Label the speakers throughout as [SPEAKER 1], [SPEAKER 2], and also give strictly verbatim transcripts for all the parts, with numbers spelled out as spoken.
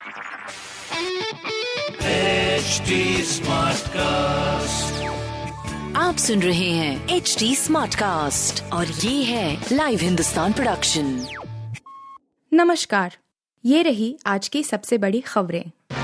[SPEAKER 1] H D Smartcast,
[SPEAKER 2] आप सुन रहे हैं एच डी स्मार्टकास्ट और ये है लाइव हिंदुस्तान प्रोडक्शन।
[SPEAKER 3] नमस्कार, ये रही आज की सबसे बड़ी खबरें।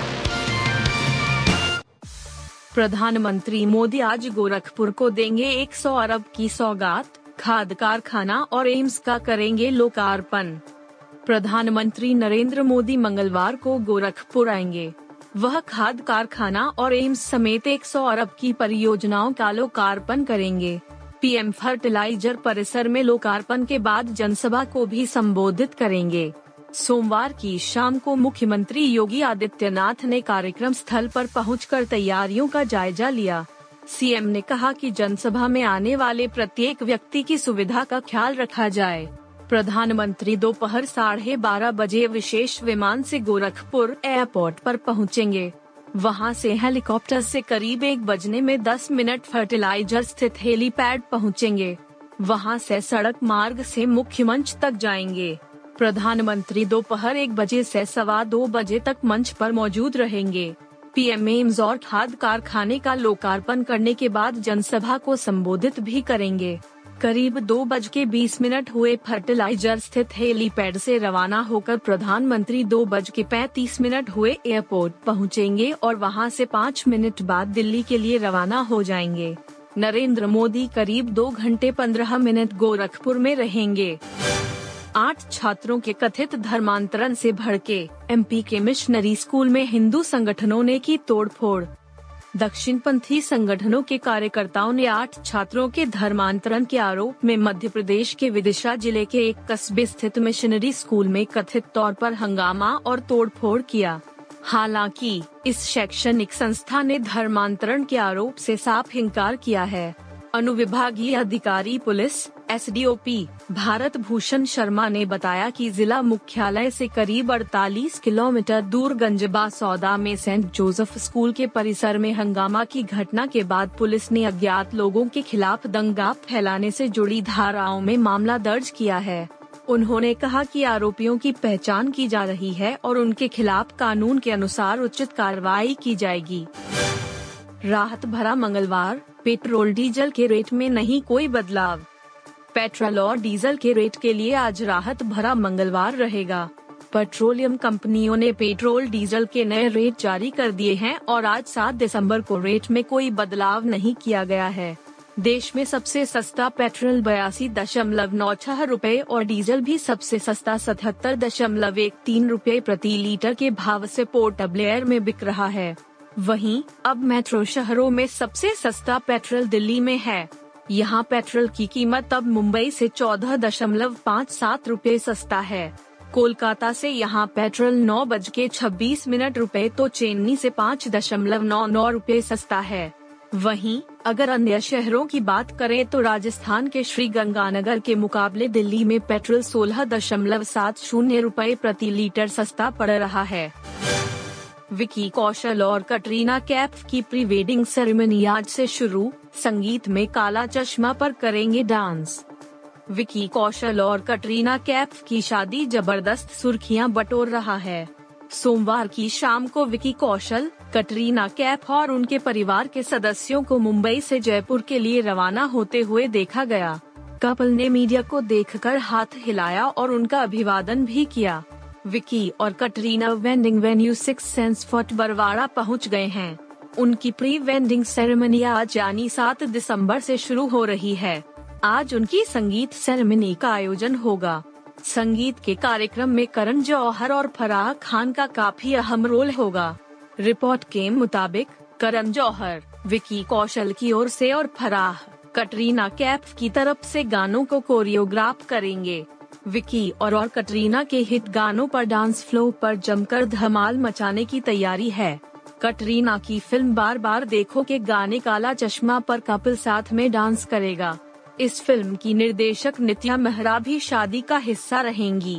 [SPEAKER 4] प्रधानमंत्री मोदी आज गोरखपुर को देंगे सौ अरब की सौगात, खाद कारखाना और एम्स का करेंगे लोकार्पण। प्रधानमंत्री नरेंद्र मोदी मंगलवार को गोरखपुर आएंगे। वह खाद कारखाना और एम्स समेत सौ अरब की परियोजनाओं का लोकार्पण करेंगे। पीएम फर्टिलाइजर परिसर में लोकार्पण के बाद जनसभा को भी संबोधित करेंगे। सोमवार की शाम को मुख्यमंत्री योगी आदित्यनाथ ने कार्यक्रम स्थल पर पहुंचकर तैयारियों का जायजा लिया। सीएम ने कहा कि जनसभा में आने वाले प्रत्येक व्यक्ति की सुविधा का ख्याल रखा जाए। प्रधानमंत्री दोपहर साढ़े बारह बजे विशेष विमान से गोरखपुर एयरपोर्ट पर पहुंचेंगे। वहां से हेलीकॉप्टर से करीब एक बजने में दस मिनट फर्टिलाइजर स्थित हेलीपैड पहुंचेंगे। वहां से सड़क मार्ग से मुख्य मंच तक जाएंगे। प्रधानमंत्री दोपहर एक बजे से सवा दो बजे तक मंच पर मौजूद रहेंगे। पीएम एम्स और खाद कारखाने का लोकार्पण करने के बाद जनसभा को संबोधित भी करेंगे। करीब दो बज के बीस मिनट हुए फर्टिलाइजर स्थित हेलीपैड से रवाना होकर प्रधानमंत्री दो बज के पैंतीस मिनट हुए एयरपोर्ट पहुंचेंगे और वहां से पाँच मिनट बाद दिल्ली के लिए रवाना हो जाएंगे। नरेंद्र मोदी करीब दो घंटे पंद्रह मिनट गोरखपुर में रहेंगे। आठ छात्रों के कथित धर्मांतरण से भड़के एमपी के मिशनरी स्कूल में हिंदू संगठनों ने की तोड़फोड़। दक्षिणपंथी संगठनों के कार्यकर्ताओं ने आठ छात्रों के धर्मांतरण के आरोप में मध्य प्रदेश के विदिशा जिले के एक कस्बे स्थित मिशनरी स्कूल में कथित तौर पर हंगामा और तोड़फोड़ किया। हालांकि इस शैक्षणिक संस्था ने धर्मांतरण के आरोप से साफ इनकार किया है। अनुविभागीय अधिकारी पुलिस एसडीओपी भारत भूषण शर्मा ने बताया कि जिला मुख्यालय से करीब अड़तालीस किलोमीटर दूर गंजबा सौदा में सेंट जोसेफ स्कूल के परिसर में हंगामा की घटना के बाद पुलिस ने अज्ञात लोगों के खिलाफ दंगा फैलाने से जुड़ी धाराओं में मामला दर्ज किया है। उन्होंने कहा कि आरोपियों की पहचान की जा रही है और उनके खिलाफ कानून के अनुसार उचित कार्रवाई की जाएगी। राहत भरा मंगलवार, पेट्रोल डीजल के रेट में नहीं कोई बदलाव। पेट्रोल और डीजल के रेट के लिए आज राहत भरा मंगलवार रहेगा। पेट्रोलियम कंपनियों ने पेट्रोल डीजल के नए रेट जारी कर दिए हैं और आज सात दिसंबर को रेट में कोई बदलाव नहीं किया गया है। देश में सबसे सस्ता पेट्रोल बयासी दशमलव नौ छह रूपए और डीजल भी सबसे सस्ता सतहत्तर दशमलव एक तीन रूपए प्रति लीटर के भाव से पोर्ट ब्लेयर में बिक रहा है। वहीं अब मेट्रो शहरों में सबसे सस्ता पेट्रोल दिल्ली में है। यहाँ पेट्रोल की कीमत अब मुंबई से चौदह दशमलव पाँच सात रूपए सस्ता है। कोलकाता से यहाँ पेट्रोल नौ बज के छब्बीस मिनट रूपए तो चेन्नई से पाँच दशमलव नौ नौ रूपए सस्ता है। वहीं अगर अन्य शहरों की बात करें तो राजस्थान के श्री गंगानगर के मुकाबले दिल्ली में पेट्रोल सोलह दशमलव सात शून्य रूपए प्रति लीटर सस्ता पड़ रहा है। विकी कौशल और कटरीना कैफ की प्री वेडिंग सेरेमनी आज से शुरू, संगीत में काला चश्मा पर करेंगे डांस। विकी कौशल और कटरीना कैफ की शादी जबरदस्त सुर्खियां बटोर रहा है। सोमवार की शाम को विकी कौशल, कटरीना कैफ और उनके परिवार के सदस्यों को मुंबई से जयपुर के लिए रवाना होते हुए देखा गया। कपल ने मीडिया को देखकर हाथ हिलाया और उनका अभिवादन भी किया। विकी और Katrina wedding venue Six Senses Fort Barwara पहुंच गए हैं। उनकी प्री वेडिंग सेरेमनी आज यानी सात दिसंबर से शुरू हो रही है। आज उनकी संगीत सेरेमनी का आयोजन होगा। संगीत के कार्यक्रम में करण जौहर और फराह खान का काफी अहम रोल होगा। रिपोर्ट के मुताबिक करण जौहर, विकी कौशल की ओर से और फराह, कटरीना कैफ की तरफ से गानों को कोरियोग्राफ करेंगे। विकी और, और कटरीना के हिट गानों पर डांस फ्लोर पर जमकर धमाल मचाने की तैयारी है। कटरीना की फिल्म बार बार देखो के गाने काला चश्मा पर कपिल साथ में डांस करेगा। इस फिल्म की निर्देशक नित्या मेहरा भी शादी का हिस्सा रहेंगी।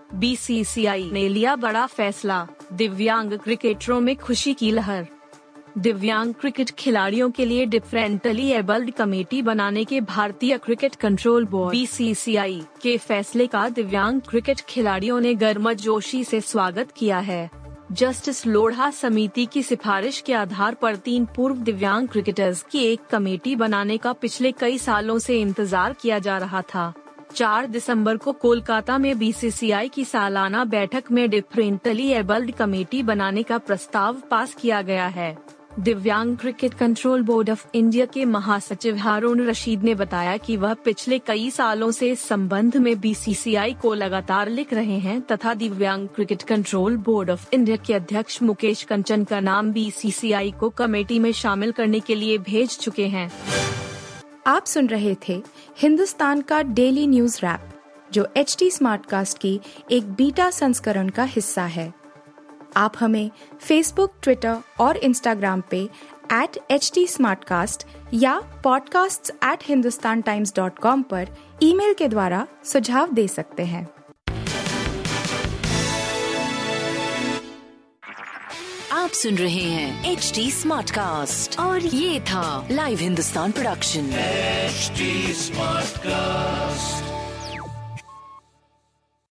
[SPEAKER 4] बीसीसीआई ने लिया बड़ा फैसला, दिव्यांग क्रिकेटरों में खुशी की लहर। दिव्यांग क्रिकेट खिलाड़ियों के लिए डिफरेंटली एबल्ड कमेटी बनाने के भारतीय cricket control board B C C I के फैसले का दिव्यांग क्रिकेट खिलाड़ियों ने गर्मजोशी से स्वागत किया है। जस्टिस लोढ़ा समिति की सिफारिश के आधार पर तीन पूर्व दिव्यांग क्रिकेटर्स की एक कमेटी बनाने का पिछले कई सालों से इंतजार किया जा रहा था। चार दिसंबर को कोलकाता में बी सी सी आई की सालाना बैठक में डिफरेंटली एबल्ड कमेटी बनाने का प्रस्ताव पास किया गया है। दिव्यांग cricket control board of India के महासचिव हारून रशीद ने बताया कि वह पिछले कई सालों से इस संबंध में बी सी सी आई को लगातार लिख रहे हैं तथा दिव्यांग cricket control board of India के अध्यक्ष मुकेश कंचन का नाम बी सी सी आई को कमेटी में शामिल करने के लिए भेज चुके हैं।
[SPEAKER 3] आप सुन रहे थे हिंदुस्तान का डेली न्यूज रैप, जो एच टी स्मार्टकास्ट की एक बीटा संस्करण का हिस्सा है। आप हमें फेसबुक, ट्विटर और इंस्टाग्राम पे एट एच टी स्मार्टकास्ट या podcast at Hindustan Times dot com पर ईमेल के द्वारा सुझाव दे सकते हैं।
[SPEAKER 2] आप सुन रहे हैं एच टी स्मार्टकास्ट और ये था live Hindustan production
[SPEAKER 1] H T Smartcast.